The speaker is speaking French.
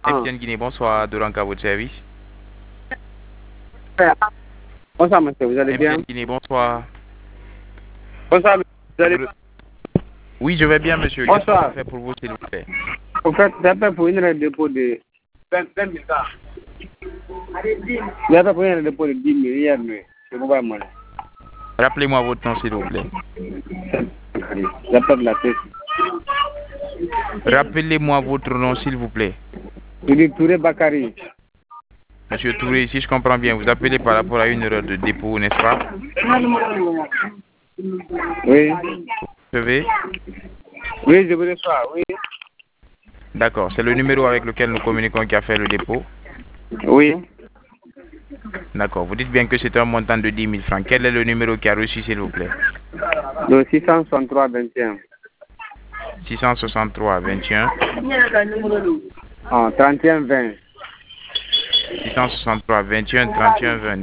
MTN Guinée, bonsoir, Doranka, votre service. Bonsoir, monsieur, vous allez bien? MTN Guinée, bonsoir. Bonsoir, vous allez bien? Oui, je vais bien, monsieur. Qu'est-ce qu'on peut faire pour vous, s'il vous plaît? En fait, j'appelle pour une dépôt de 20 000 cas. J'appelle pour un dépôt de 10 000 hier, mais je ne vois pas. Rappelez-moi votre nom, s'il vous plaît. J'appelle la tête. Rappelez-moi votre nom, s'il vous plaît. Je dis Touré Bakary. Monsieur Touré, si je comprends bien, vous appelez par rapport à une erreur de dépôt, n'est-ce pas? Oui. Vous recevez? Oui, je vous reçois, oui. D'accord, c'est le numéro avec lequel nous communiquons qui a fait le dépôt? Oui. D'accord, vous dites bien que c'est un montant de 10 000 francs. Quel est le numéro qui a reçu, s'il vous plaît? Le 663 21. 663 21. 31 20. 663 21 31 20.